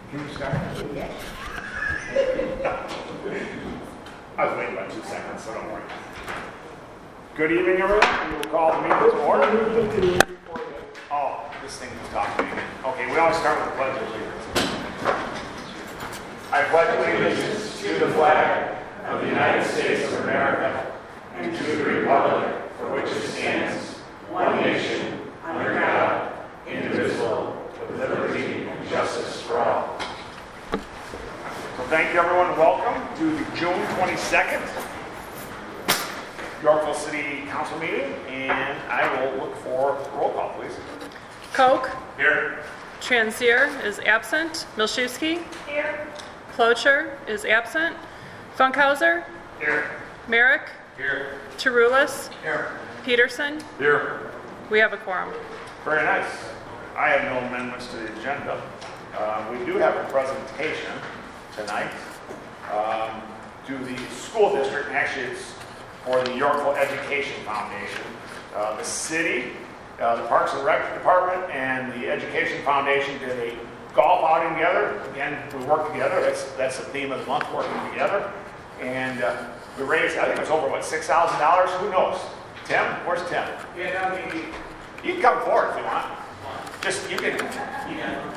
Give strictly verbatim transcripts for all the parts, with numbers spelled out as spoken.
Can we start? Yes. I was waiting about two seconds, so don't worry. Good evening, everyone. We will call the meeting to order. Oh, this thing was talking to me. Okay, we always start with the pledge of allegiance. I pledge allegiance to the flag of the United States of America and to the republic for which it stands, one nation, under God, indivisible, with liberty and justice for all. So thank you, everyone. Welcome to the June twenty-second Yorkville City Council meeting, and I will look for roll call, please. Koch. Here. Transier is absent. Milszewski. Here. Klocher is absent. Funkhauser. Here. Merrick. Here. Tarulis. Here. Peterson. Here. We have a quorum. Very nice. I have no amendments to the agenda. Um, we do have a presentation tonight um, to the school district, and actually it's for the Yorkville Education Foundation. Uh, the city, uh, the Parks and Rec Department, and the Education Foundation did a golf outing together. Again, we work together. That's that's the theme of the month, working together. And uh, we raised, I think it was over, what, six thousand dollars? Who knows? Tim? Where's Tim? Yeah, no, maybe. You can come forward if you want. Just, you can. Yeah.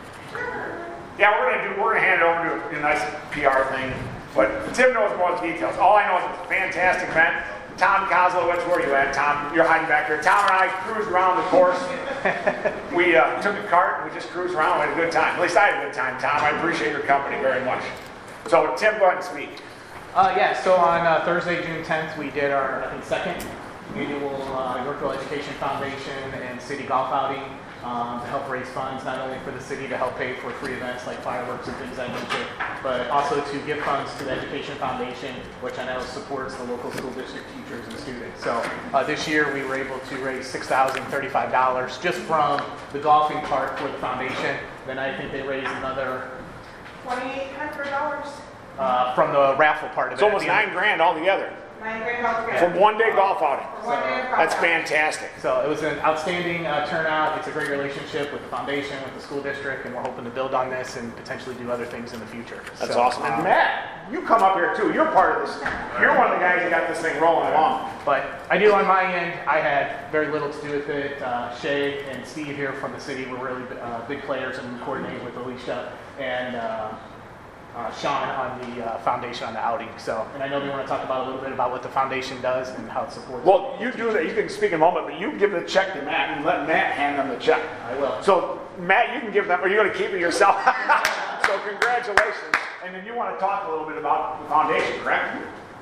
Yeah, we're gonna do. We're gonna hand it over to a, a nice P R thing. But Tim knows more of the details. All I know is it's a fantastic event. Tom Kozlowitz, where are you at, Tom? You're hiding back there. Tom and I cruised around the course. we uh, took a cart and we just cruised around. We had a good time. At least I had a good time, Tom. I appreciate your company very much. So Tim, go ahead and speak. Uh, yeah, so on uh, Thursday, June tenth, we did our, I think, second annual uh, Yorkville Education Foundation and City Golf Outing um, to help raise funds, not only for the city to help pay for free events like fireworks and things I mentioned, but also to give funds to the Education Foundation, which I know supports the local school district teachers and students. So uh, this year we were able to raise six thousand thirty-five dollars just from the golfing part for the foundation. Then I think they raised another twenty-eight hundred dollars. uh, from the raffle part of It's it. almost nine grand altogether Nine grand dollars. from one day golf outing. For one day of golf That's outing. fantastic. So it was an outstanding uh, turnout. It's a great relationship with the foundation, with the school district, and we're hoping to build on this and potentially do other things in the future. That's So, awesome. And um, Matt, you come up here too. You're part of this. You're one of the guys that got this thing rolling along. But I do on my end, I had very little to do with it. Uh, Shay and Steve here from the city were really uh, big players and coordinated with Alicia and uh, uh, Sean on the uh, foundation on the outing. So, and I know we want to talk about a little bit about what the foundation does and how it supports. Well, you do that. You can speak in a moment, but you give the check to Matt and let Matt hand them the check. I will. So, Matt, you can give them, or you're going to keep it yourself. So, congratulations. And then you want to talk a little bit about the foundation, correct?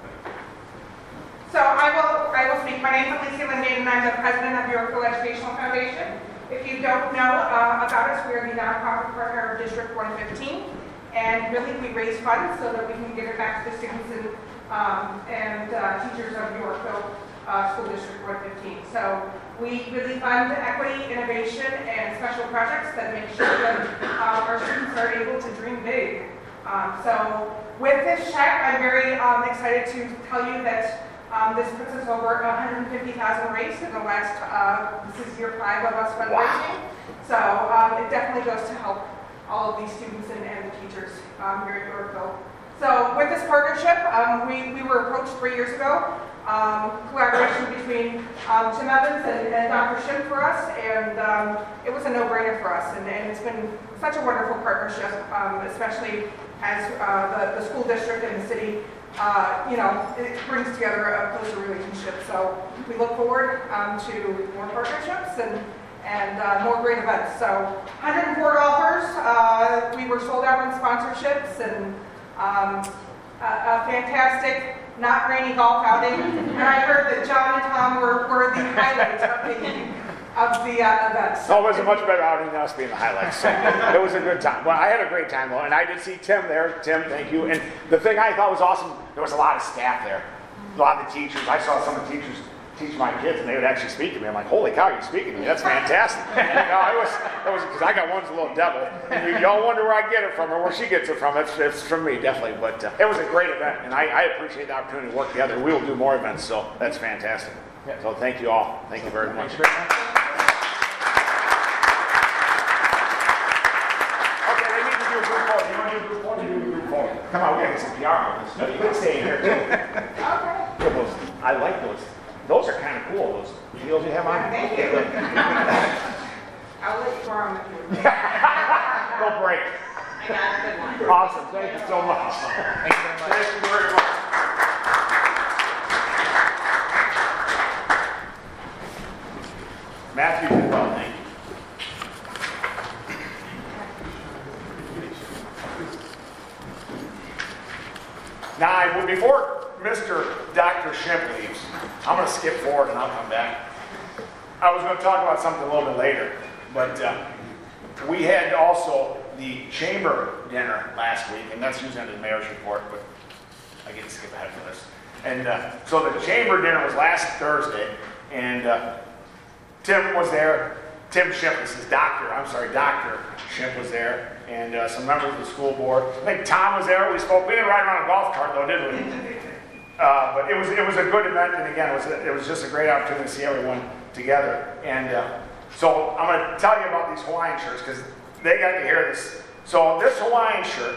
So I will, I will speak. My name is Alicia Lindane, and I'm the president of Yorkville Educational Foundation. If you don't know uh, about us, we are the nonprofit partner of District one fifteen. And really, we raise funds so that we can give it back to the students and, um, and uh, teachers of Yorkville uh, School District one fifteen. So we really fund equity, innovation, and special projects that make sure that um, our students are able to dream big. Um, so with this check, I'm very um, excited to tell you that um, this puts us over one hundred fifty thousand raised in the last, uh, this is year five of us fundraising. So um, it definitely goes to help all of these students and, and the teachers um, here at Yorkville. So with this partnership, um, we, we were approached three years ago. Um, collaboration between um, Tim Evans and, and Doctor Schimm for us, and um, it was a no-brainer for us. And, and it's been such a wonderful partnership, um, especially as uh, the, the school district and the city, uh, you know, it brings together a closer relationship. So we look forward um, to more partnerships and and uh, more great events. So one hundred four golfers, uh, we were sold out on sponsorships, and um, a, a fantastic, not rainy golf outing. And I heard that John and Tom were, were the highlights of the, of the uh, events. No, it was a much better outing than us being the highlights. So it was a good time. Well, I had a great time though, and I did see Tim there. Tim, thank you. And the thing I thought was awesome, there was a lot of staff there, a lot of the teachers. I saw some of the teachers teach my kids, and they would actually speak to me. I'm like, holy cow, you're speaking to me. That's fantastic. You know, it was, it was, because I got one's a little devil. And you, y'all wonder where I get it from or where she gets it from. It's, it's from me, definitely. But uh, it was a great event, and I, I appreciate the opportunity to work together. We will do more events, so that's fantastic. So thank you all. Thank you very much. Thank you very much. Okay, they need to do a group Come on, we gotta get some P R on this. You can stay in here too. Okay. Yeah, those, I like those. Those are kind of cool, those heels you have on. Thank you. I'll let you go on with you. Go break. I got a good one. Awesome, thank you so much. Thank you very much. Thank you very much. Matthew did well, thank you. Now, I- before Mister Doctor Shimp leaves, I'm going to skip forward and I'll come back. I was going to talk about something a little bit later, but uh, we had also the chamber dinner last week, and that's usually under the mayor's report, but I get to skip ahead for this. And uh, so the chamber dinner was last Thursday, and uh, Tim was there. Tim Shimp, this is Doctor, I'm sorry, Doctor Shimp was there, and uh, some members of the school board. I think Tom was there. We spoke. We didn't ride around a golf cart though, did we? Uh, but it was it was a good event, and again, it was a, it was just a great opportunity to see everyone together. And uh, so I'm going to tell you about these Hawaiian shirts because they got to hear this. So this Hawaiian shirt,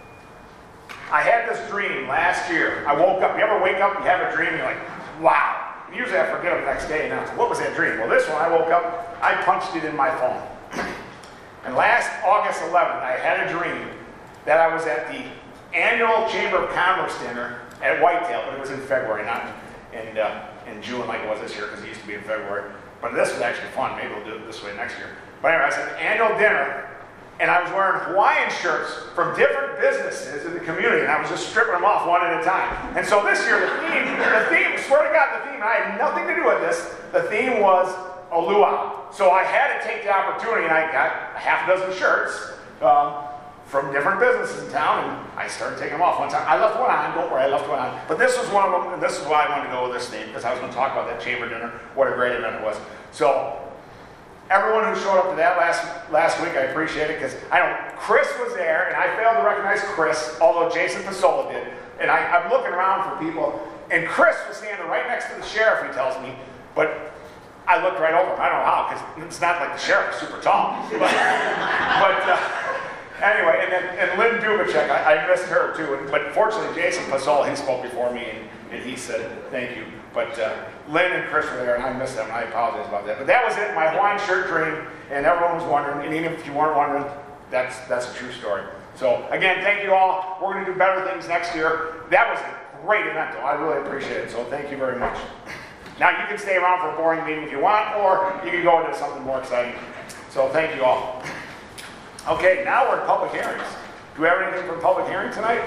I had this dream last year. I woke up. You ever wake up and you have a dream? You're like, wow. Usually I forget it the next day. Now, what was that dream? Well, this one I woke up. I punched it in my phone. And last August eleventh, I had a dream that I was at the annual Chamber of Commerce dinner at Whitetail, but it was in February, not in, uh, in June like it was this year, because it used to be in February. But this was actually fun. Maybe we'll do it this way next year. But anyway, I said annual dinner, and I was wearing Hawaiian shirts from different businesses in the community, and I was just stripping them off one at a time. And so this year, the theme, the theme, swear to God, the theme, I had nothing to do with this, the theme was a luau. So I had to take the opportunity, and I got a half a dozen shirts um, from different businesses in town, and I started taking them off one time. I left one on, don't worry, I left one on. But this was one of them, and this is why I wanted to go with this theme, because I was going to talk about that chamber dinner, what a great event it was. So everyone who showed up to that last last week, I appreciate it, because I know Chris was there, and I failed to recognize Chris, although Jason Pasola did. And I, I'm looking around for people, and Chris was standing right next to the sheriff, he tells me, but I looked right over him. I don't know how, because it's not like the sheriff is super tall. But, but uh, anyway, and then and Lynn Dubacek, I, I missed her too. And, but fortunately, Jason Pasola, he spoke before me, and, and he said thank you. But uh, Lynn and Chris were there, and I missed them, and I apologize about that. But that was it, my Hawaiian shirt dream, and everyone was wondering, and even if you weren't wondering, that's that's a true story. So again, thank you all. We're going to do better things next year. That was a great event, though. I really appreciate it. So thank you very much. Now you can stay around for a boring meeting if you want, or you can go into something more exciting. So thank you all. Okay, now we're at public hearings. Do we have anything for public hearing tonight?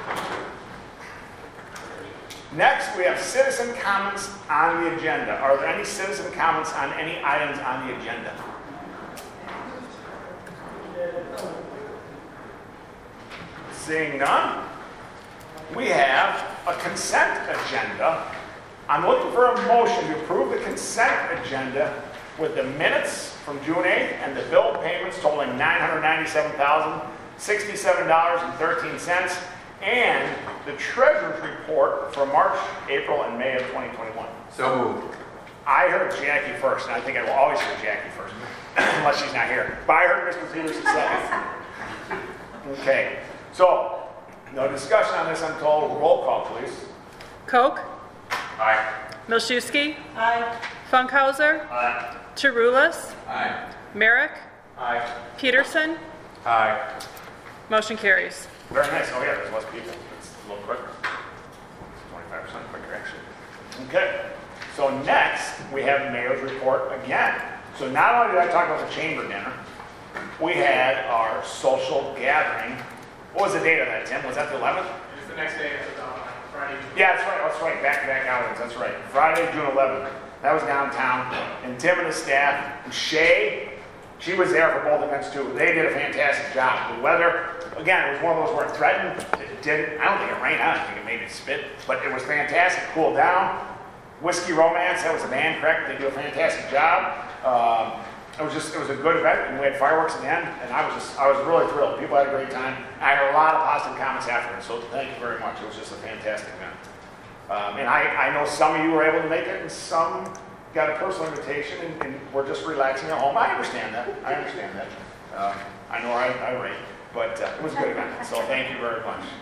Next, we have citizen comments on the agenda. Are there any citizen comments on any items on the agenda? Seeing none, we have a consent agenda. I'm looking for a motion to approve the consent agenda with the minutes from June eighth and the bill payments totaling nine hundred ninety-seven thousand sixty-seven dollars and thirteen cents and the treasurer's report for March, April, and May of twenty twenty-one. So moved. I heard Jackie first, and I think I will always hear Jackie first, unless she's not here. But I heard Mister Peterson second. Okay, so no discussion on this, I'm told. Roll call, please. Koch, Aye. Milszewski, Aye. Funkhauser, Aye. Chiroulas, Aye. Merrick, Aye. Peterson. Aye. Motion carries. Very nice. Oh yeah, there's less people. It's a little quicker. twenty-five percent quicker, actually. Okay. So next, we have mayor's report again. So not only did I talk about the chamber dinner, we had our social gathering. What was the date of that, Tim? Was that the eleventh? It's the next day, it's uh, Friday. Yeah, that's right. That's right. Back-to-back outings. That's right. Friday, June eleventh. That was downtown. And Tim and his staff, and Shay, she was there for both events too. They did a fantastic job. The weather, again, it was one of those where it threatened. It didn't. I don't think it rained out. I think it made it spit. But it was fantastic. Cooled down. Whiskey Romance, that was the band, correct? They do a fantastic job. Um, it was just, it was a good event, and we had fireworks at the end, and I was just, I was really thrilled. People had a great time. I heard a lot of positive comments afterwards, so thank you very much. It was just a fantastic event. Um, and I, I know some of you were able to make it, and some got a personal invitation, and, and we're just relaxing at home. I understand that. I understand that. Um, I know I, I rate, but uh, it was a good event, so thank you very much.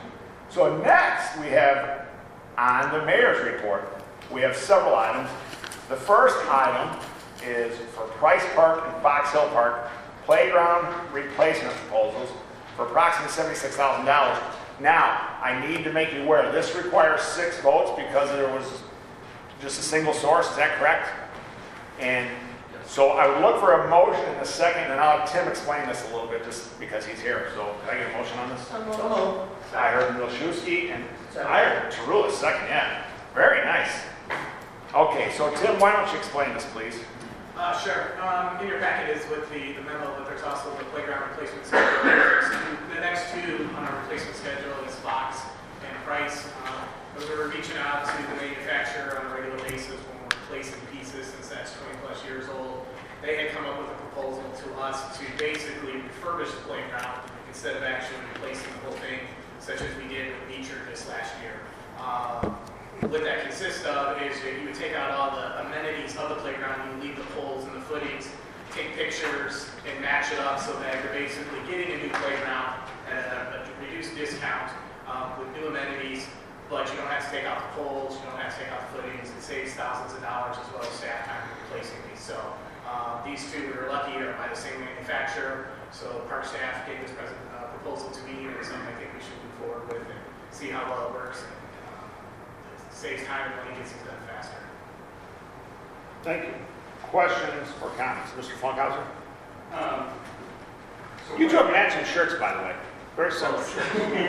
So next, we have on the mayor's report, we have several items. The first item is for Price Park and Fox Hill Park playground replacement proposals for approximately seventy-six thousand dollars. Now, I need to make you aware, this requires six votes because there was just a single source, is that correct? And so I would look for a motion in a second, and I'll have Tim explain this a little bit just because he's here. So can I get a motion on this? I heard Milszewski and I heard Tarula second, yeah. Very nice. Okay, so Tim, why don't you explain this, please? Uh, sure. Um, in your packet is with the, the memo that there's also the playground replacement schedule. The next two on our replacement schedule is Fox and Price. Uh, we were reaching out to the manufacturer on a regular basis when we're replacing pieces since that's twenty plus years old. They had come up with a proposal to us to basically refurbish the playground instead of actually replacing the whole thing, such as we did with Beecher this last year. Uh, What that consists of is that you would take out all the amenities of the playground, you leave the poles and the footings, take pictures and match it up so that you're basically getting a new playground at a, a reduced discount um, with new amenities, but you don't have to take out the poles, you don't have to take out the footings. It saves thousands of dollars as well as staff time in replacing these. So uh, these two, we were lucky, are by the same manufacturer. So park staff gave this present, uh, proposal to me, and it's something I think we should move forward with and see how well it works. Saves time and money, gets things done faster. Thank you. Questions or comments? Mister Funkhauser? Um, so You two what- have matching shirts, by the way. Very similar shirts.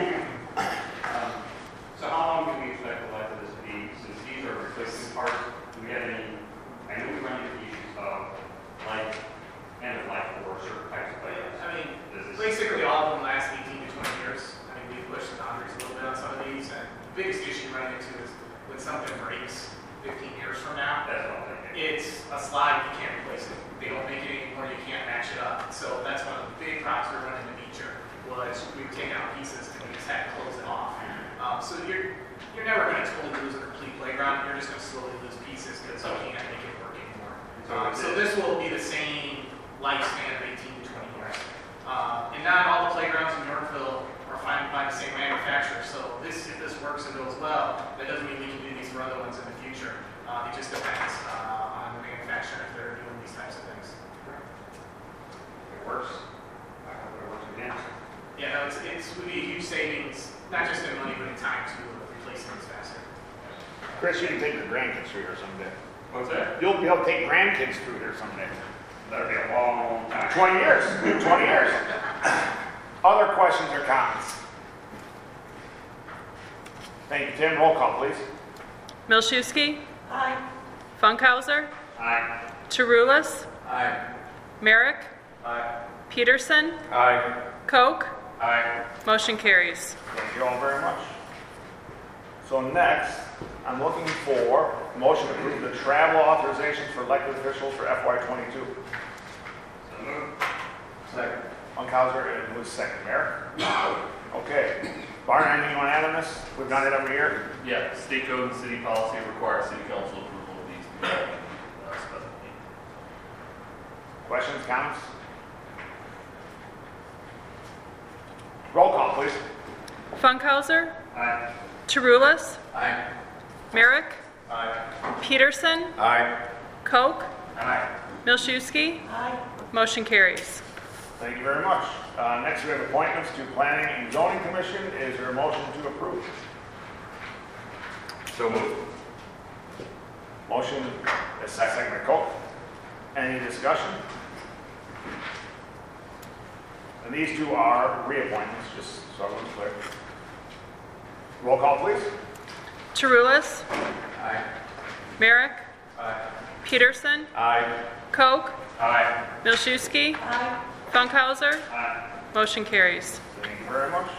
um, So how long can we expect the life of this to be? Since these are replacement parts, do we have any, I know we run into issues of life, end of life for certain types of players. I mean, Does this- basically all of them last eighteen to twenty years. I mean, we've pushed the boundaries a little bit on some of these, and the biggest issue we run into is when something breaks fifteen years from now, That's what I'm thinking. it's a slide, you can't replace it. They don't make it anymore, you can't match it up. So that's one of the big problems we run into Beecher was we were taking out pieces and we just had to close it off. Um, so you're you're never going to totally lose a complete playground. You're just going to slowly lose pieces because you can't make it work anymore. Um, so this will be the same lifespan of eighteen to twenty years. Uh, and not all the playgrounds in Yorkville are funded by the same manufacturer. So this, if this works and goes well, that doesn't mean we can do these for other ones in the future. Uh, it just depends uh, on the manufacturer if they're doing these types of things. It works. I hope it works again. Yeah, no, it's, it's would be a huge savings, not just in money, but in time to replace things faster. Chris, you can take your grandkids through here someday. What's that? You'll be able to take grandkids through here someday. That'll be a long time. twenty years. twenty years. Other questions or comments? Thank you, Tim. Roll call, please. Milszewski. Aye. Funkhauser. Aye. Tarulas. Aye. Merrick. Aye. Peterson. Aye. Koch. Aye. Motion carries. Thank you all very much. So next, I'm looking for a motion to approve the travel authorizations for elected officials for F Y twenty-two. So moved. Second. Funkhauser, and who's second? Mayor? Okay. Barn, anything you want to add on this? We've done it every year. Yeah, state code and city policy require city council approval of these uh, specialty. Questions, comments? Roll call, please. Funkhauser. Aye. Tarulas. Aye. Merrick. Aye. Peterson. Aye. Koch. Aye. Milszewski. Aye. Motion carries. Thank you very much. Uh, next, we have appointments to Planning and Zoning Commission. Is there a motion to approve? So moved. Motion is second by Koch. Any discussion? And these two are reappointments, just so everyone's clear. Roll call, please. Tarulas. Aye. Merrick. Aye. Peterson. Aye. Koch. Aye. Milszewski. Aye. Funkhauser. Aye. Motion carries. Thank you very much.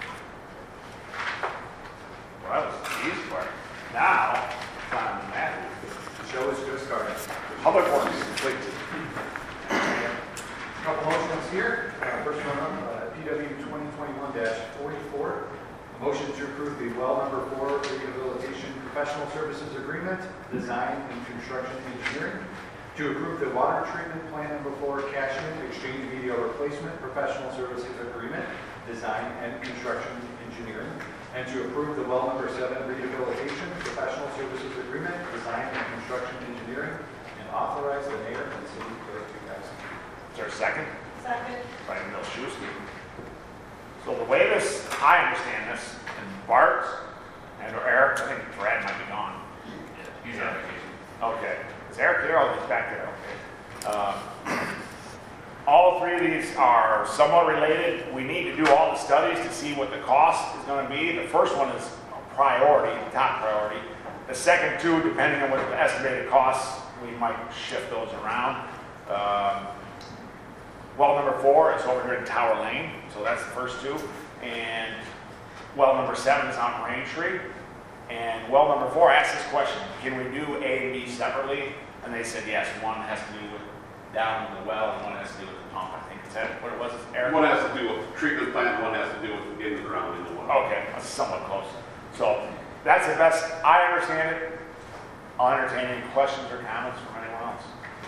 Well, that was the easy part. Now, it's on to Matthew. The show is just starting. Public Works, please. Couple motions here. Uh, First one, uh, P W twenty twenty-one dash forty-four. A motion to approve the well number four rehabilitation professional services agreement, design and construction engineering. To approve the water treatment plant number four cash in exchange media replacement professional services agreement Design and Construction Engineering, and to approve the well number seven rehabilitation professional services agreement, design and construction engineering, and authorize the mayor and city clerk to execute. Is there a second? Second. By Milszewski. So the way this, I understand this, and Bart and or Eric, I think Brad might be gone. Yeah, he's on vacation. Okay. Is Eric there? Oh, he's back there. Okay. Uh, all three of these are somewhat related. We need to do all the studies to see what the cost is going to be. The first one is a priority, top priority. The second two, depending on what the estimated costs, we might shift those around. Um, well number four is over here in Tower Lane, so that's the first two. And well number seven is on Rain Tree. And well number four asked this question, can we do A and B separately? And they said yes, one has to do with down in the well and one has to do with the pump. I think is that what it was, Eric? One has to do with treatment plant, one has to do with in the ground in the well. Okay, that's somewhat close. So that's the best, I understand it. I'll entertain any questions or comments from anyone else.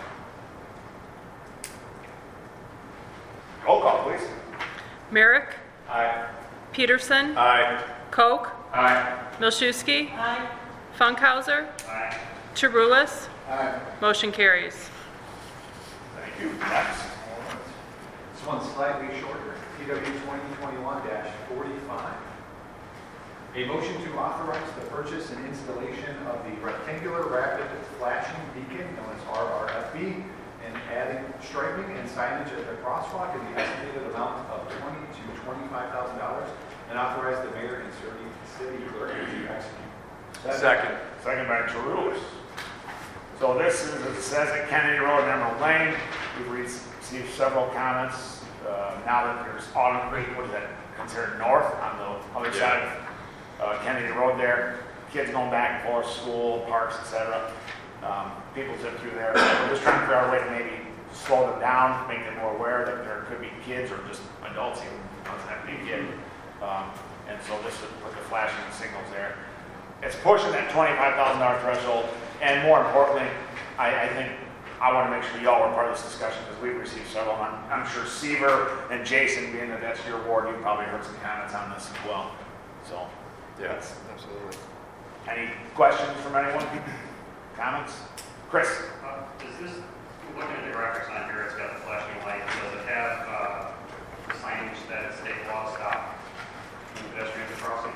Roll call, please. Merrick, Aye. Peterson, Aye. Koch, Aye. Milszewski, Aye. Funkhauser, Aye. Charulis. Aye. Motion carries. Thank you. Next. This one's slightly shorter, P W twenty twenty-one forty-five. A motion to authorize the purchase and installation of the rectangular rapid flashing beacon, known as R R F B, and adding striping and signage at the crosswalk in the estimated amount of twenty to twenty-five thousand dollars, and authorize the mayor and city city clerk to execute. Second. Second by Charulis. So this is, it says at Kennedy Road and Emerald Lane. We've received several comments. Uh, now that there's Autumn Creek, what is that considered north on the other Yeah. side of uh, Kennedy Road there. Kids going back and forth, school, parks, et cetera. Um, people zip through there. We're just trying to figure out a way to maybe slow them down, make them more aware that there could be kids or just adults even, doesn't have to be a kid. Um, and so this would put the flashing signals there. It's pushing that twenty-five thousand dollars threshold, and more importantly, I, I think I want to make sure y'all are part of this discussion because we've received several. I'm, I'm sure Seaver and Jason, being that that's your ward, you probably heard some comments on this as well. So, Yes, absolutely. any questions from anyone? Comments? Chris? Uh, Is this, looking at the graphics on here, it's got the flashing light, does it have uh, signage that it's state law stop in the pedestrian crossing?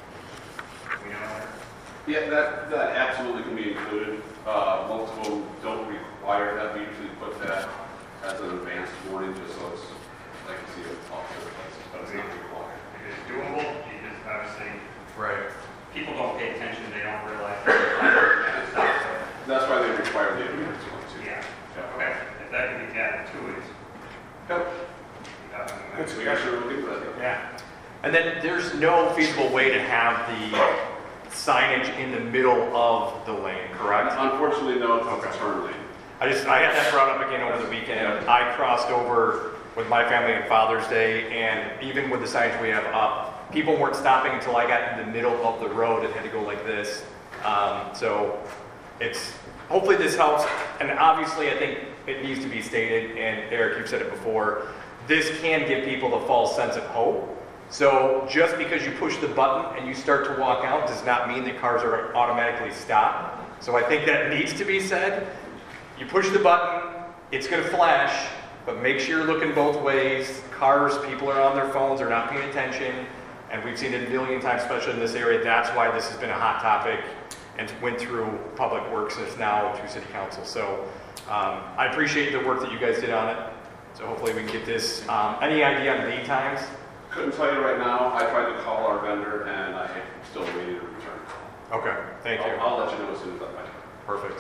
We know that? Yeah, that, that absolutely can be included. Uh, most of them don't require that. We usually put that as an advanced warning, just so it's, like you see it all over the places, but it's not required. It is doable, because obviously Right. people don't pay attention, they don't realize that it's stop. So, That's why they require the advanced one too. yeah, Yeah. okay, if that can be added to it. Yep. uh, Good We got sure we'll do that. Yeah. And then there's no feasible way to have the signage in the middle of the lane, correct? Unfortunately, no, it's Okay. a turn lane. I just, I had that brought up again over the weekend. I crossed over with my family on Father's Day, and even with the signage we have up, people weren't stopping until I got in the middle of the road and had to go like this. Um, so it's, hopefully this helps. And obviously I think it needs to be stated, and Eric, you've said it before, this can give people the false sense of hope. So just because you push the button and you start to walk out does not mean that cars are automatically stopped. So I think that needs to be said. You push the button, it's going to flash, but make sure you're looking both ways. Cars, people are on their phones, are not paying attention, and we've seen it a million times, especially in this area. That's why this has been a hot topic and went through Public Works and is now through City Council. So um, I appreciate the work that you guys did on it. So hopefully we can get this. Um, any idea on lead times? Couldn't tell you right now. I tried to call our vendor and I'm still waiting to return. Okay, thank you. I'll, I'll let you know as soon as I find it. Perfect.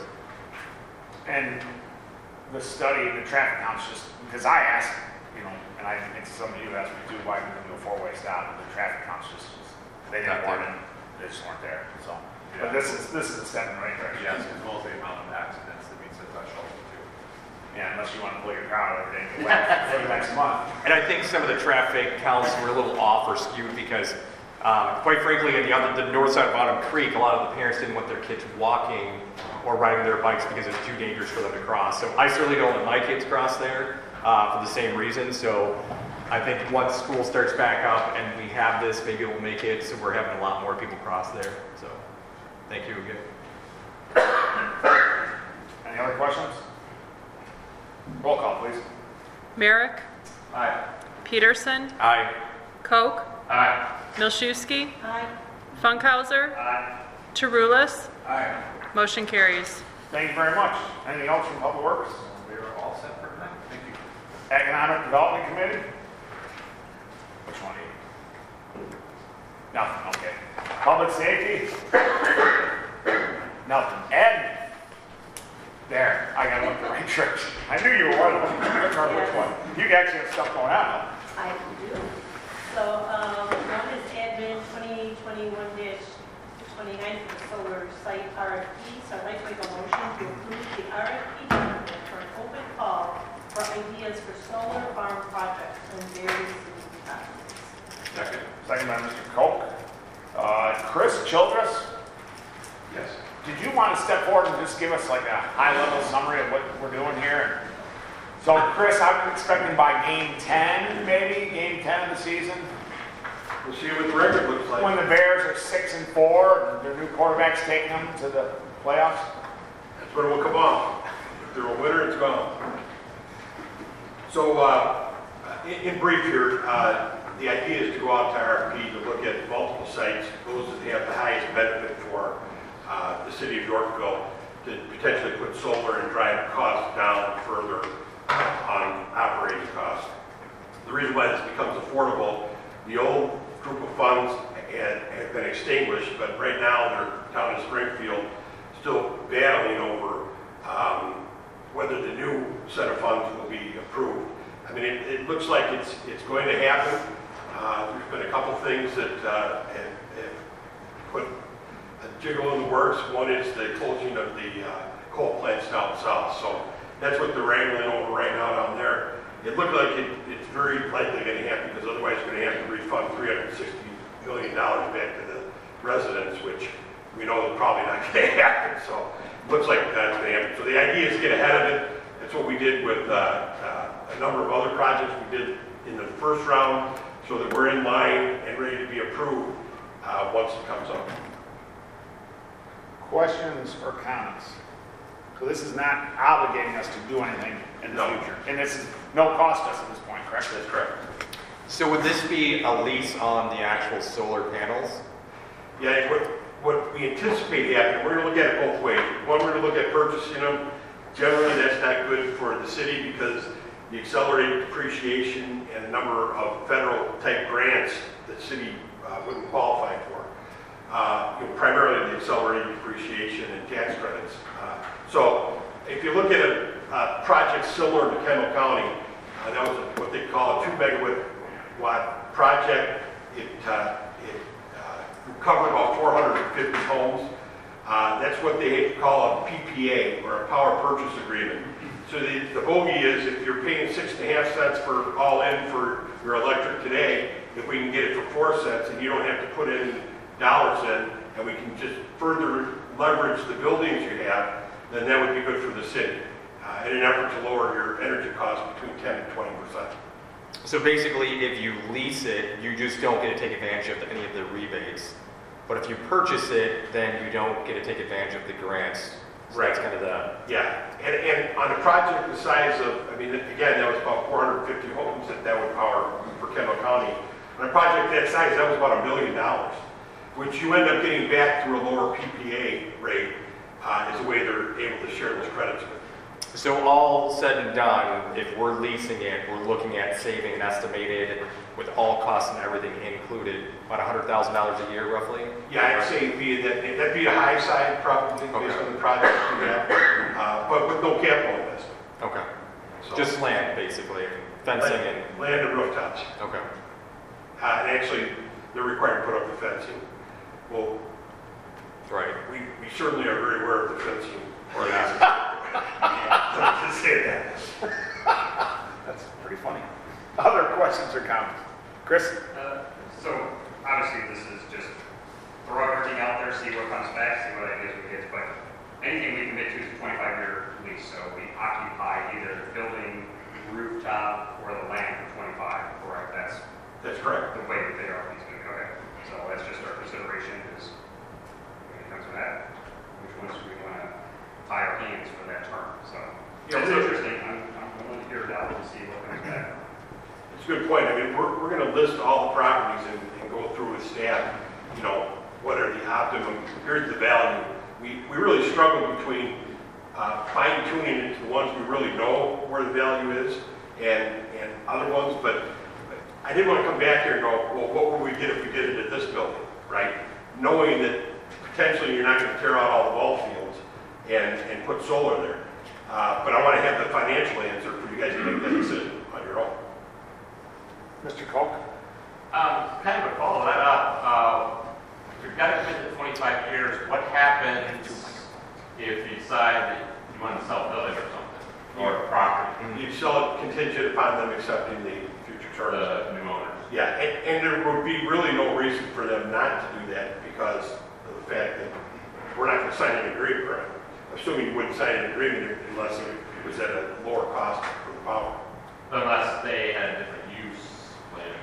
And the study, the traffic counts, just because I asked, you know, and I think some of you asked me too, why we didn't do a four-way stop, and the traffic counts just, they didn't Not want there. it, they just weren't there, so. Yeah. But this is, this is a step in the right direction. Yes, as well as the amount of accidents that meets the threshold too. Yeah, unless you want to pull your car out every day and go back for the next month. And I think some of the traffic counts were a little off or skewed because, um, quite frankly, in the other, the north side of Autumn Creek, a lot of the parents didn't want their kids walking or riding their bikes because it was too dangerous for them to cross. So I certainly don't let my kids cross there. uh, for the same reason. So I think once school starts back up and we have this, maybe we'll make it so we're having a lot more people cross there. So thank you again. Any other questions? Roll call, please. Merrick, Aye. Peterson, Aye. Koch, Aye. Milszewski, Aye. Funkhauser, Aye. Tarulis. Aye. Motion carries. Thank you very much. Anything else from Public Works? We are all set for tonight. Thank you. Economic Development Committee? Which one are you? Nothing, okay. Public Safety? Nothing. Ed? There, I gotta look the right church. I knew you were one of them. I couldn't remember which one. You actually have stuff going on. I do. So, um, one is admin twenty twenty-one twenty-nine for the solar site R F P. So I'd like to make a motion to approve the R F P document for an open call for ideas for solar farm projects in various city departments. Second. Second by Mister Koch. Uh, Chris Childress? Yes. Did you want to step forward and just give us like a high-level summary of what we're doing here? So, Chris, I'm expecting by game ten, maybe, game ten of the season, We'll see what the record looks like. when the Bears are six and four, and their new quarterback's taking them to the playoffs. That's when it will come off. If they're a winner, it's gone. So, uh, in, in brief here, uh, the idea is to go out to R F P to look at multiple sites, those that have the highest benefit for uh, the city of Yorkville, to potentially put solar and drive costs down further on operating costs. The reason why this becomes affordable, the old group of funds had, have been extinguished, but right now they're down in Springfield still battling over um, whether the new set of funds will be approved. I mean, it, it looks like it's it's going to happen. Uh, there's been a couple things that uh, have, have put a jiggle in the works. One is the closing of the uh, coal plants down south. So that's what they're wrangling over right now down there. It looked like it, it's very likely going to happen because otherwise they're going to have to refund three hundred sixty million dollars back to the residents, which we know is probably not going to happen. So it looks like that's going to happen. So the idea is to get ahead of it. That's what we did with uh, uh, a number of other projects we did in the first round, so that we're in line and ready to be approved uh, once it comes up. Questions or comments? So this is not obligating us to do anything in the No. future. And this is no cost us at this point, correct? That's correct. So would this be a lease on the actual solar panels? Yeah, what, what we anticipate happening, we're going to look at it both ways. One, we're going to look at purchasing them. Generally, that's not good for the city because the accelerated depreciation and a number of federal type grants that city uh, wouldn't qualify for. Uh, you know, primarily the accelerated depreciation and tax credits. Uh, so if you look at a, a project similar to Kendall County, uh, that was what they call a two megawatt watt project. It, uh, it uh, covered about four hundred fifty homes. Uh, that's what they call a P P A, or a power purchase agreement. So the, the bogey is if you're paying six and a half cents for all in for your electric today, if we can get it for four cents and you don't have to put any dollars in, and we can just further leverage the buildings you have, then that would be good for the city uh, in an effort to lower your energy costs between ten and twenty percent. So basically, if you lease it, you just don't get to take advantage of any of the rebates. But if you purchase it, then you don't get to take advantage of the grants. So Right. That's kind of the... Yeah, and, and on a project the size of, I mean, again, that was about four hundred fifty homes that that would power for Kendall County. On a project that size, that was about a million dollars, which you end up getting back through a lower P P A rate uh, is the way they're able to share those credits with. So all said and done, if we're leasing it, we're looking at saving an estimated, with all costs and everything included, about one hundred thousand dollars a year roughly? Yeah, I'd say it'd be, that, that'd be a high side probably based Okay. on the project we have, uh, but with no capital investment. Okay. So, Just land, basically, fencing and... land, land and rooftops. Okay. Uh, and actually, they're required to put up the fencing. Well, Right. we, we certainly are very aware of the fencing. Yeah. Let's just say that. That's pretty funny. Other questions or comments? Chris? Uh, So obviously this is just throw everything out there, see what comes back, see what ideas we get. But anything we commit to is a twenty-five year lease. So we occupy either the building, rooftop or the land for twenty-five, correct? That's That's correct. the way that they are, these good, okay. So that's just our consideration is, when it comes to that, which ones do we want to tie our hands for that term? So, Yeah, it's we're- interesting, I'm, I'm willing to hear it out and see what comes back. It's a good point. I mean, we're, we're going to list all the properties and, and go through with staff, you know, what are the optimum, here's the value. We, we really struggle between uh, fine tuning it to the ones we really know where the value is and, and other ones, but but I didn't want to come back here and go, well, what would we get if we did it at this building, right? Knowing that potentially you're not going to tear out all the ball fields and, and put solar there. Uh, but I want to have the financial answer for you guys to make that decision on your own. Mister Koch? Um, kind of a follow that up. Uh, if you've got to commit to twenty-five years, what happens if you decide that you want to sell a building or something, or a property, You sell it contingent upon them accepting the future for charges. the new owners? Yeah, and, and there would be really no reason for them not to do that because of the fact that we're not going to sign an agreement, right? Assuming you wouldn't sign an agreement unless it was at a lower cost for the power. Unless they had a different use plan.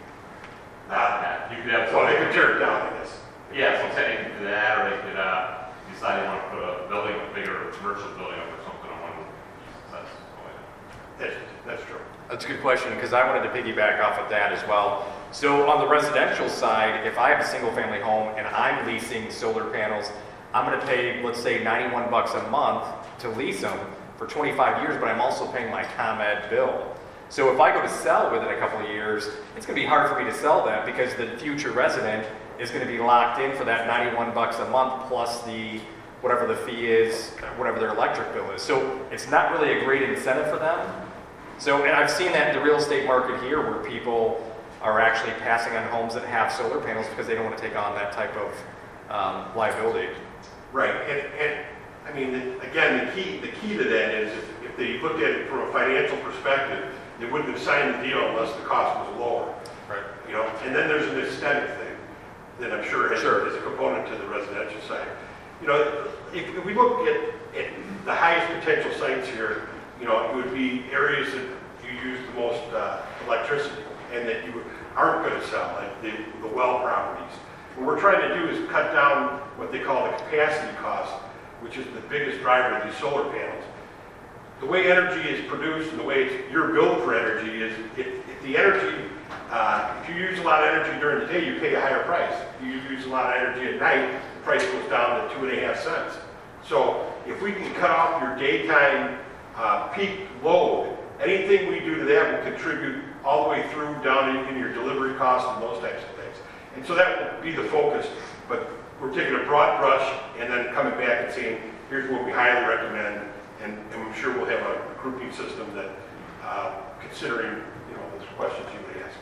Uh, That, you could have. Well, they could tear it down, I guess. Yeah, so they could do that, or they could, uh, decide they want to put a building, a bigger commercial building up or something on one of the That's the way. That's, that's true. That's a good question, because I wanted to piggyback off of that as well. So on the residential side, if I have a single-family home and I'm leasing solar panels, I'm going to pay, let's say, ninety-one bucks a month to lease them for twenty-five years, but I'm also paying my ComEd bill. So if I go to sell within a couple of years, it's going to be hard for me to sell that because the future resident is going to be locked in for that ninety-one bucks a month plus the whatever the fee is, whatever their electric bill is. So it's not really a great incentive for them. So, and I've seen that in the real estate market here where people are actually passing on homes that have solar panels because they don't want to take on that type of um, liability. Right, and, and, I mean, the- again, the key, the key to that is if, if they looked at it from a financial perspective, they wouldn't have signed the deal unless the cost was lower. Right. You know, and then there's an aesthetic thing that I'm sure has, Sure. is a component to the residential side. You know, if, if we look at, at the highest potential sites here, you know, it would be areas that you use the most uh, electricity and that you aren't going to sell, like the, the well properties. What we're trying to do is cut down what they call the capacity cost, which is the biggest driver of these solar panels. The way energy is produced and the way it's, you're billed for energy is if, if the energy, uh, if you use a lot of energy during the day, you pay a higher price. If you use a lot of energy at night, the price goes down to two and a half cents. So if we can cut off your daytime uh, peak load, anything we do to that will contribute all the way through down in, in your delivery costs and those types of things. And so that will be the focus, but we're taking a broad brush and then coming back and saying, here's what we highly recommend, and, and I'm sure we'll have a grouping system that, uh, considering, you know, those questions you would ask.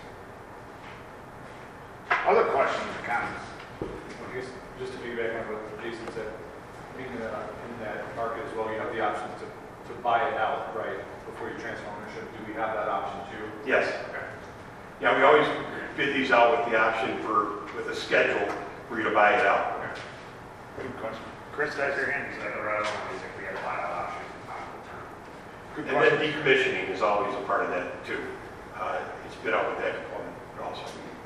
Other questions or comments? I guess, just to piggyback on what Jason said, being in that, in that market as well, you have the option to, to buy it out, right, before you transfer ownership. Do we have that option too? Yes. Okay. Yeah, we always bid these out with the option for, with a schedule for you to buy it out. Good question. Chris, that's your hand. Is that the right one? Is if we have a buyout option on the term? Good And then question. decommissioning is always a part of that too. Uh, it's bid out with that component also.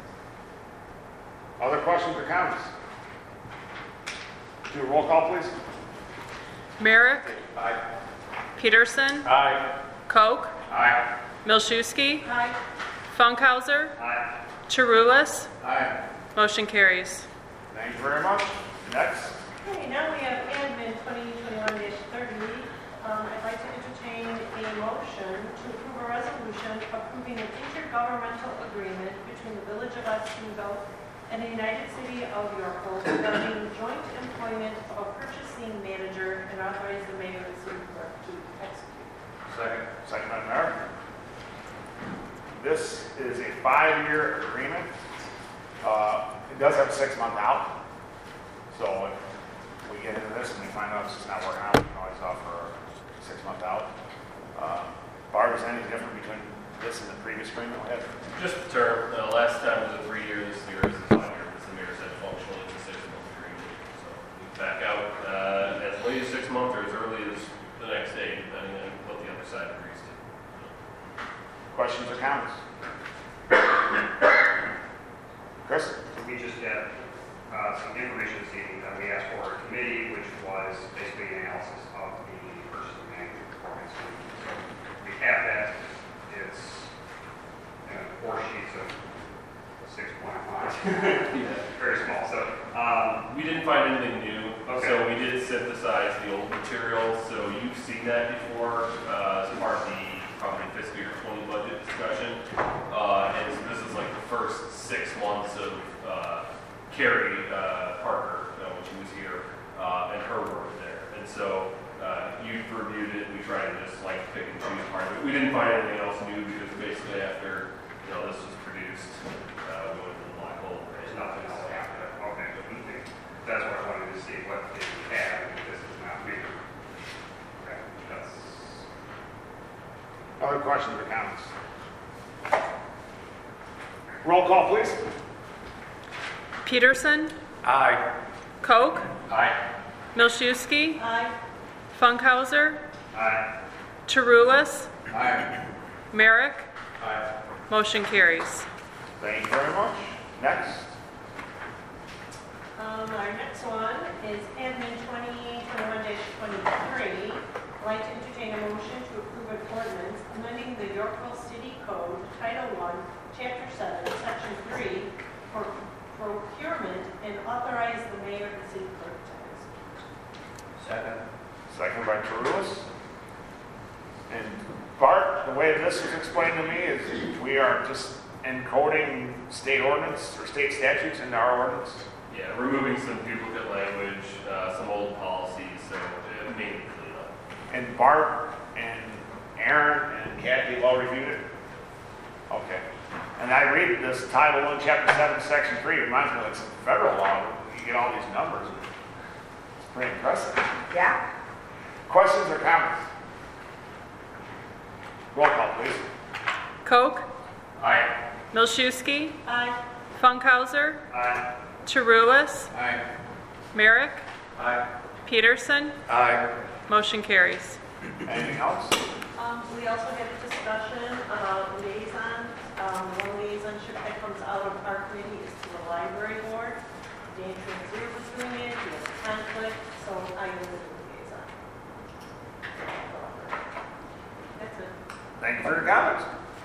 Other questions or comments? Do a roll call, please. Merrick, Aye. Peterson, Aye. Koch, Aye. Milszewski, Aye. Funkhauser, Aye. Charulis. Aye. Motion carries. Thank you very much. Next. Okay, now we have admin twenty twenty-one thirty. Um, I'd like to entertain a motion to approve a resolution approving an intergovernmental agreement between the Village of Otsego and the United City of Yorkville regarding joint employment of a purchasing manager and authorize the mayor and city clerk to execute. Second. Second by Merrick. This is a five-year agreement. Uh, It does have a six-month out. So if we get into this and we find out it's just not working out, we can always offer a six-month out. Uh, Barb, is anything different between this and the previous agreement we had? Just the term, uh, last time was a three-year, this year is a five-year, because the mayor said functionally it's a six-month agreement. So we back out uh, as late as six months or as early as the next day, depending on what the other side agrees to. Questions or comments? Chris? We just had uh, some information this evening that we asked for a committee, which was basically an analysis of the purchasing management performance. So we have that. It's uh, four sheets of six point five. Very small. So um, We didn't find anything new, Okay. so we did synthesize the old material, so you've seen that before, uh, as part of the probably fiscal year twenty budget discussion. Uh, and so this is like the first six months of, uh, Carrie, uh, Parker, uh, when she was here, uh, and her work there. And so, uh, you've reviewed it, we tried to just like pick and choose part of it. We didn't find anything else new because basically after, you know, this was produced, uh, we went to the black hole. there's nothing else after that. Okay. That's what I wanted to see, what they have, if this is not me. Okay, that's, Other questions or comments? Roll call, please. Peterson, Aye. Koch, Aye. Milchewski, Aye. Funkhauser, aye. Charulis, Aye. Merrick. Aye. Motion carries. Thank you very much. Next. Um, our next one is admin twenty twenty-one twenty-three. I'd like to entertain a motion to approve an ordinance amending the Yorkville City Code, Title One, Chapter Seven, Section Three, for procurement and authorize the mayor and city clerk to execute. Second. Second by Charulis. And Bart, the way this was explained to me is we are just encoding state ordinance or state statutes into our ordinance. Yeah, removing some duplicate language, uh, some old policies, so it made it clean up. And Bart and Aaron and Kathy have all reviewed it? Okay. And I read this Title One, Chapter Seven, Section Three, it reminds me of like some federal law, you get all these numbers. It's pretty impressive. Yeah? Questions or comments? Roll call, please. Koch, Aye. Milchewski, Aye. Funkhauser, Aye. Charulis, Aye. Merrick, Aye. Peterson. Aye. Motion carries. Anything else? Um, we also had a discussion about liaisons. Um, one liaisonship that comes out of our committee is to the library board. Dan Transier was doing it, he has a conflict, so I am the liaison. That's it. Thank you for your comments.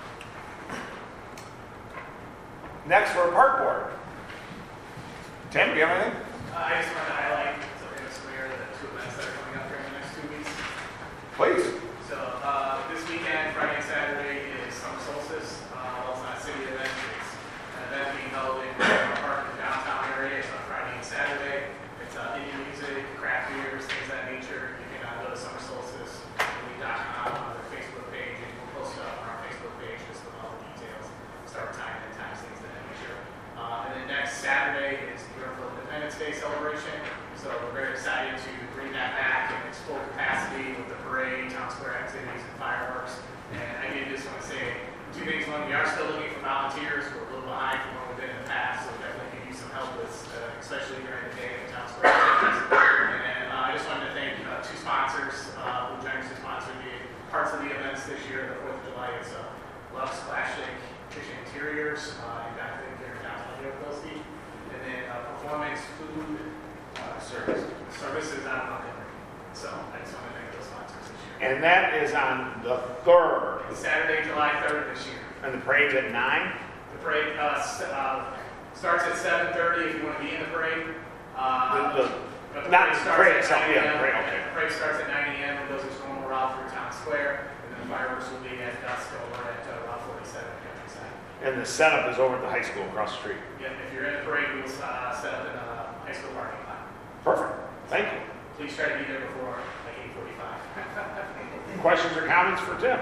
Next, for Park Board. Tim, do you have anything? Uh, I just wanted to highlight something that's clear, the two events that are coming up during the next two weeks. Please. So uh, this weekend, Friday and Saturday, is summer solstice. Uh, well, it's not a city event. It's an event being held in the park in the downtown area. It's on Friday and Saturday. It's uh, Indian music, craft beers, things of that nature. You can uh, go to summer solstice dot com on their Facebook page, and we'll post it up on our Facebook page just with all the details, start time and times, things of that nature. Uh, and then next Saturday is the Yorkville Independence Day celebration. So we're very excited to bring that back in its full capacity with the parade, town square activities, and fireworks. And I did just want to say two things. One, we are still looking for volunteers. We're a little behind from what we've been in the past, so definitely could use some help with, uh, especially during the day of town square activities. And then uh, I just wanted to thank uh, two sponsors uh, who generously sponsored the parts of the events this year. The fourth of July is uh, Love Splashing Kitchen Interiors uh, in downtown here in downtown Yorkville. And then uh, Performance Food uh, Service Services out of Montgomery. So I just want to thank those sponsors this year. And that is on the third. It's Saturday, July third this year. And the parade's at nine? The parade uh, st- uh, starts at seven thirty if you want to be in the parade. Uh, The- the- but the not parade the starts parade at itself, nine yeah, a.m. the parade, okay. The parade starts at nine a.m. and goes its normal route through town square. And then the fireworks will be at dusk over at uh, Route forty-seven countryside. And the setup is over at the high school across the street. Yeah, if you're in the parade, we'll uh, set up in a high school parking lot. Perfect. Thank you. Please try to be there before like eight forty-five. Questions or comments for Tim?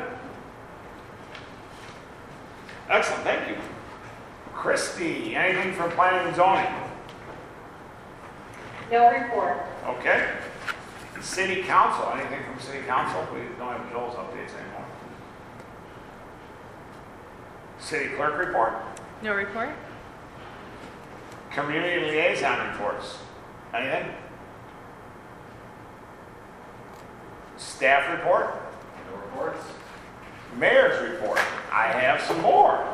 Excellent, thank you. Christie, anything from planning and zoning? No report. Okay. City council, anything from city council? We don't have Joel's updates anymore. City clerk report? No report? Community liaison reports? Anything? Staff report? No reports? Mayor's report. I have some more.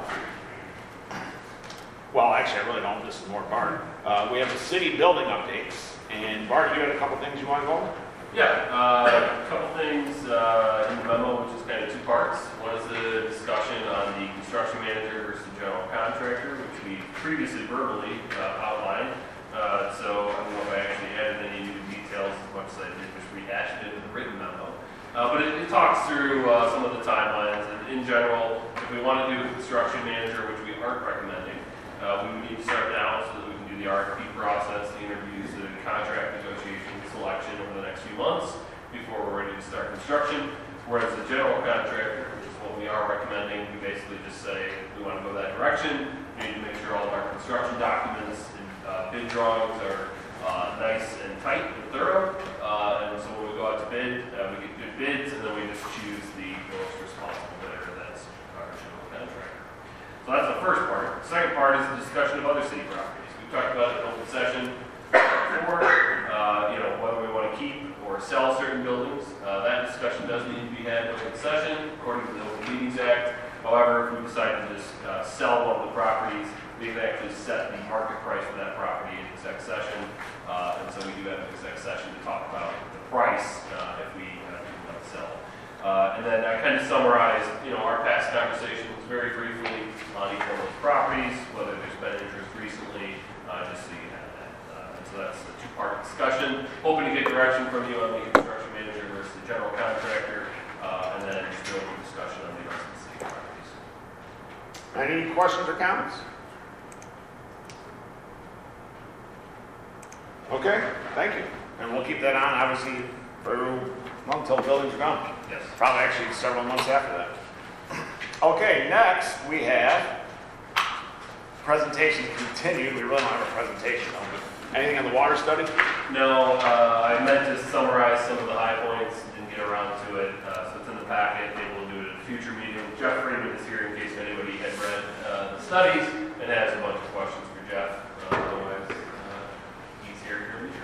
Well, actually, I really don't. This is more Bart. Uh, we have the city building updates. And Bart, you had a couple things you want to go over? Yeah, uh, a couple things uh, in the memo, which is kind of two parts. One is a discussion on the construction manager versus the general contractor, which we previously verbally uh, outlined. Uh, so I don't know if I actually added any new details as much as I did just rehash it into the written memo. Uh, but it, it talks through uh, some of the timelines. And in general, if we want to do a construction manager, which we aren't recommending, uh, we would need to start now so that we can do the R F P process, the interviews, the contract negotiation, selection over the next few months before we're ready to start construction. Whereas the general contractor, which is what we are recommending, we basically just say we want to go that direction. We need to make sure all of our construction documents and uh, bid drawings are uh, nice and tight and thorough. Uh, and so when we go out to bid, uh, we get good bids, and then we just choose the most responsible bidder. That's our general contractor. So that's the first part. The second part is the discussion of other city properties. We've talked about it in open session before, uh, you know, whether we want to keep or sell certain buildings. Uh, that discussion does need to be had in open session according to the Open Meetings Act. However, if we decide to just uh, sell one of the properties, we can actually set the market price for that property in exec session. Uh, and so we do have an exec session to talk about the price uh, if we uh, do want to sell. Uh, and then I kind of summarized, you know, our past conversations very briefly on each one of those properties, whether there's been interest recently, uh, just so you have that. Uh, and so that's the two-part discussion. Hoping to get direction from you on the construction manager versus the general contractor, uh, and then just go over discussion on the rest of the city properties. Any questions or comments? Okay, thank you. And we'll keep that on, obviously, for, well, until the buildings are gone. Yes. Probably actually several months after that. Okay, next we have presentation continued. We really don't have a presentation though, but anything on the water study? No, uh, I meant to summarize some of the high points, didn't get around to it, uh, so it's in the packet. Maybe we'll do it at a future meeting. Jeff Freeman is here in case anybody had read uh, the studies and has a bunch of questions for Jeff. Uh, otherwise, uh, he's here to read.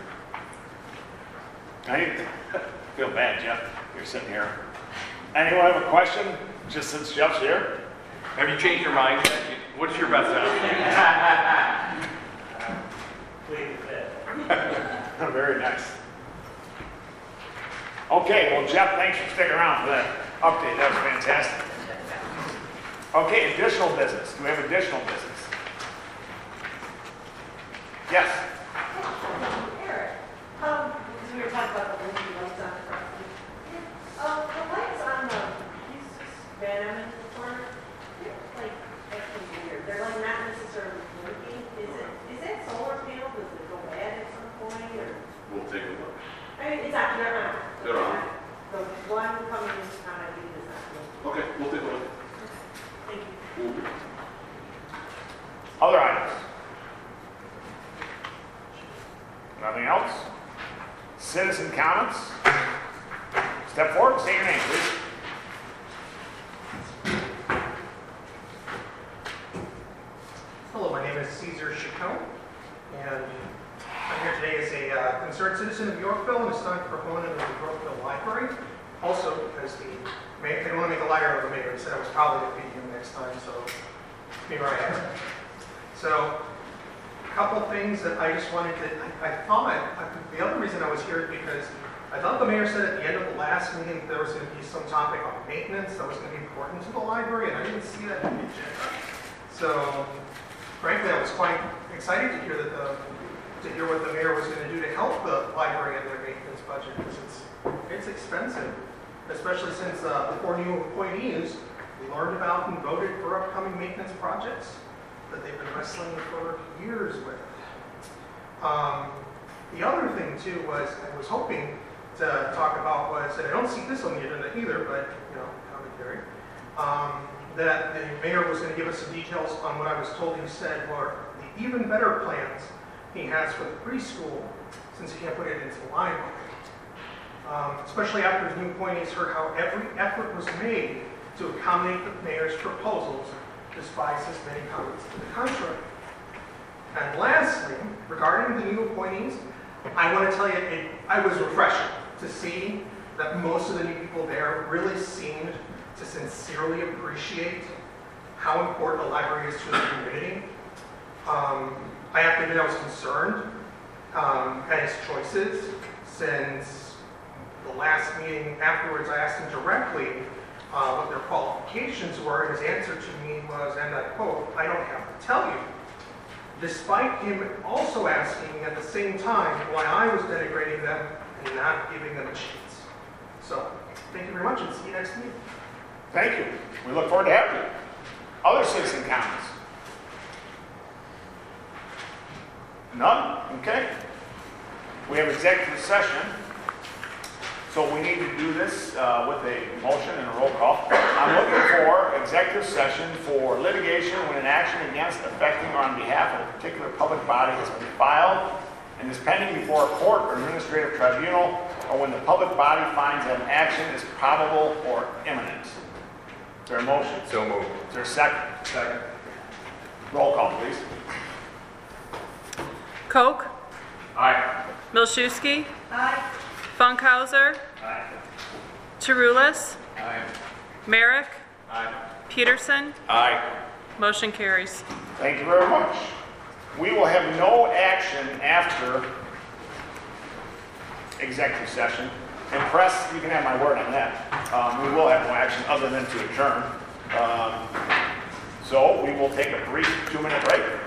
I feel bad, Jeff. You're sitting here. Anyone have a question? Just since Jeff's here? Have you changed your mind yet? What's your best option? Very nice. Okay, well, Jeff, thanks for sticking around for that update. That was fantastic. Okay, additional business. Do we have additional business? Yes. Eric, um, because we were talking about the blinking lights on the property. Um, the lights on the East Van Emmon corner, they're like actually weird. They're like not necessarily blinking. Is it, is that solar panel? Does it go bad at some point or? We'll take a look. I mean, it's not, they're not. They're on. The one coming in on I think is not blinking. Okay, we'll take a look. Thank you. Other items? Nothing else? Citizen comments? Step forward, say your name, please. Hello, my name is Caesar Chacon, and I'm here today as a uh, concerned citizen of Yorkville and a staunch proponent of the Yorkville Library. Also, because the mayor, I didn't want to make a liar of the mayor, he said I was probably going to be him next time, so here I am. So, a couple things that I just wanted to, I, I thought, I, the other reason I was here is because I thought the mayor said at the end of the last meeting that there was going to be some topic on maintenance that was going to be important to the library, and I didn't see that in the agenda. So, frankly, I was quite excited to hear that the, to hear what the mayor was going to do to help the library in their maintenance budget, because it's it's expensive, especially since uh, the four new appointees we learned about and voted for upcoming maintenance projects that they've been wrestling for years with. Um, the other thing too was I was hoping to talk about was, and I don't see this on the agenda either, but you know, commentary. Um, that the mayor was going to give us some details on what I was told he said were the even better plans he has for the preschool, since he can't put it into the library. Um, especially after his new appointees heard how every effort was made to accommodate the mayor's proposals, despite his many comments to the contrary. And lastly, regarding the new appointees, I want to tell you, it, I was refreshing to see that most of the new people there really seemed to sincerely appreciate how important the library is to the community. Um, I have to admit I was concerned um, at his choices, since the last meeting afterwards I asked him directly uh, what their qualifications were, and his answer to me was, and I quote, "I don't have to tell you." Despite him also asking at the same time why I was denigrating them and not giving them a chance. So, thank you very much, and see you next meeting. Thank you. We look forward to having you. Other citizen comments? None? Okay. We have executive session. So we need to do this uh, with a motion and a roll call. I'm looking for executive session for litigation when an action against, affecting, or on behalf of a particular public body has been filed and is pending before a court or administrative tribunal, or when the public body finds that an action is probable or imminent. Is there a motion? So moved. Is there a second? Second. Roll call, please. Koch. Aye. Milszewski. Aye. Funkhauser. Aye. Chirulis. Aye. Merrick. Aye. Peterson. Aye. Motion carries. Thank you very much. We will have no action after executive session. And press, you can have my word on that. Um, we will have no action other than to adjourn. Um, so we will take a brief two-minute break.